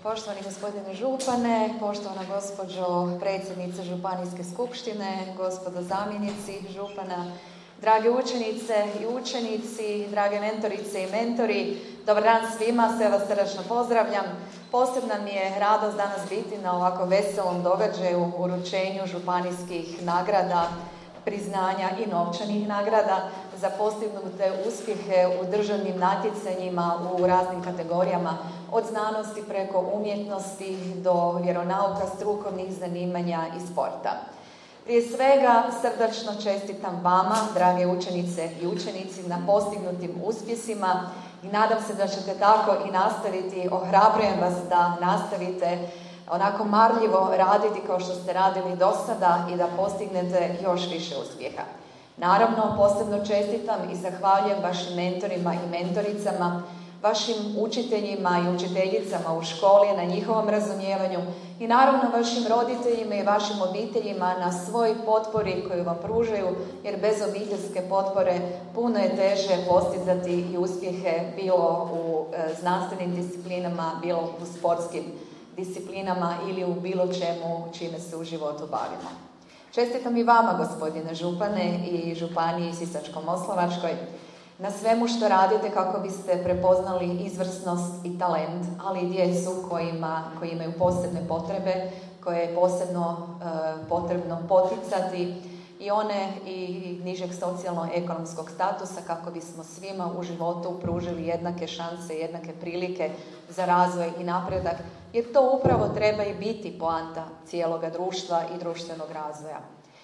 Poštovani gospodine župane, poštovana gospođo predsjednice Županijske skupštine, gospodo zamjenici župana, drage učenice i učenici, drage mentorice i mentori, dobar dan svima, sve vas srdačno pozdravljam. Posebna mi je radost danas biti na ovako veselom događaju, uručenju županijskih nagrada, priznanja i novčanih nagrada za postignute uspjehe u državnim natjecanjima u raznim kategorijama, od znanosti preko umjetnosti do vjeronauka, strukovnih zanimanja i sporta. Prije svega srdačno čestitam vama, drage učenice i učenici, na postignutim uspjesima i nadam se da ćete tako i nastaviti. Ohrabrujem vas da nastavite onako marljivo raditi kao što ste radili do sada i da postignete još više uspjeha. Naravno, posebno čestitam i zahvaljujem vašim mentorima i mentoricama, vašim učiteljima i učiteljicama u školi na njihovom razumijevanju i naravno vašim roditeljima i vašim obiteljima na svoj potpori koju vam pružaju, jer bez obiteljske potpore puno je teže postizati i uspjehe bilo u znanstvenim disciplinama, bilo u sportskim disciplinama ili u bilo čemu čime se u životu bavimo. Čestitam i vama, gospodine župane, i županiji Sisačko-moslavačkoj na svemu što radite kako biste prepoznali izvrsnost i talent, ali i djecu koji imaju posebne potrebe, koje je posebno potrebno poticati, i one i nižeg socijalno-ekonomskog statusa, kako bismo svima u životu pružili jednake šanse, jednake prilike za razvoj i napredak, jer to upravo treba i biti poanta cijeloga društva i društvenog razvoja.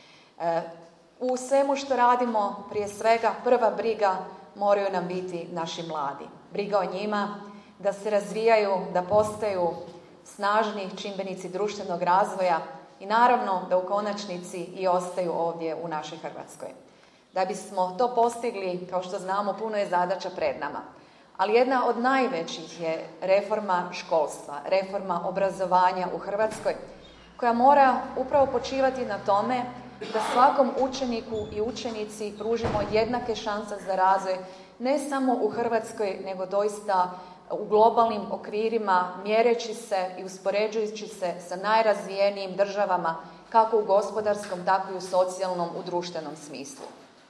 U svemu što radimo, prije svega, prva briga moraju nam biti naši mladi. Briga o njima, da se razvijaju, da postaju snažni čimbenici društvenog razvoja i naravno da u konačnici i ostaju ovdje u našoj Hrvatskoj. Da bismo to postigli, kao što znamo, puno je zadaća pred nama. Ali jedna od najvećih je reforma školstva, reforma obrazovanja u Hrvatskoj, koja mora upravo počivati na tome da svakom učeniku i učenici pružimo jednake šanse za razvoj, ne samo u Hrvatskoj, nego doista u globalnim okvirima, mjereći se i uspoređujući se sa najrazvijenijim državama, kako u gospodarskom, tako i u socijalnom, u društvenom smislu.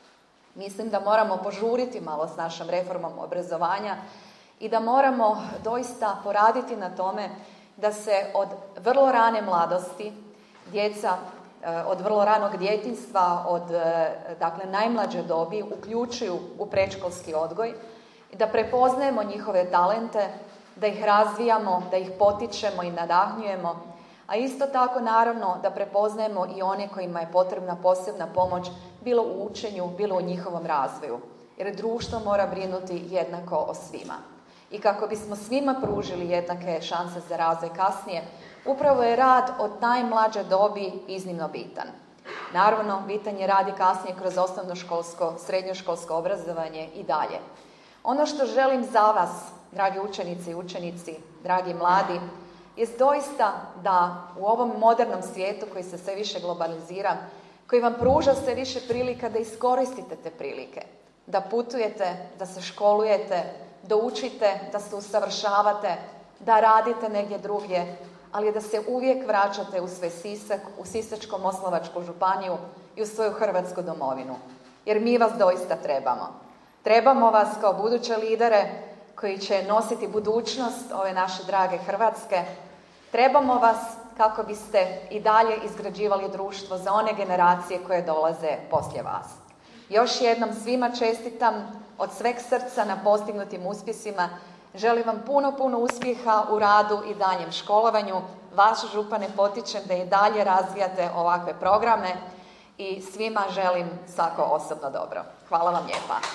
Mislim da moramo požuriti malo s našom reformom obrazovanja i da moramo doista poraditi na tome da se od vrlo rane mladosti djeca, od vrlo ranog djetinjstva, od najmlađe dobi uključuju u predškolski odgoj i da prepoznajemo njihove talente, da ih razvijamo, da ih potičemo i nadahnjujemo, a isto tako naravno da prepoznajemo i one kojima je potrebna posebna pomoć, bilo u učenju, bilo u njihovom razvoju, jer društvo mora brinuti jednako o svima. I kako bismo svima pružili jednake šanse za razvoj kasnije, upravo je rad od najmlađe dobi iznimno bitan. Naravno, bitan je rad i kasnije kroz osnovnoškolsko, srednjoškolsko obrazovanje i dalje. Ono što želim za vas, dragi učenice i učenici, dragi mladi, je doista da u ovom modernom svijetu koji se sve više globalizira, koji vam pruža sve više prilika, da iskoristite te prilike, da putujete, da se školujete, da učite, da se usavršavate, da radite negdje drugdje, ali da se uvijek vraćate u svoj Sisak, u Sisačko-moslavačku županiju i u svoju hrvatsku domovinu. Jer mi vas doista trebamo. Trebamo vas kao buduće lidere koji će nositi budućnost ove naše drage Hrvatske. Trebamo vas kako biste i dalje izgrađivali društvo za one generacije koje dolaze poslije vas. Još jednom svima čestitam od sveg srca na postignutim uspjesima. Želim vam puno uspjeha u radu i daljem školovanju. Vas, župane, potičem da i dalje razvijate ovakve programe i svima želim svako osobno dobro. Hvala vam lijepa.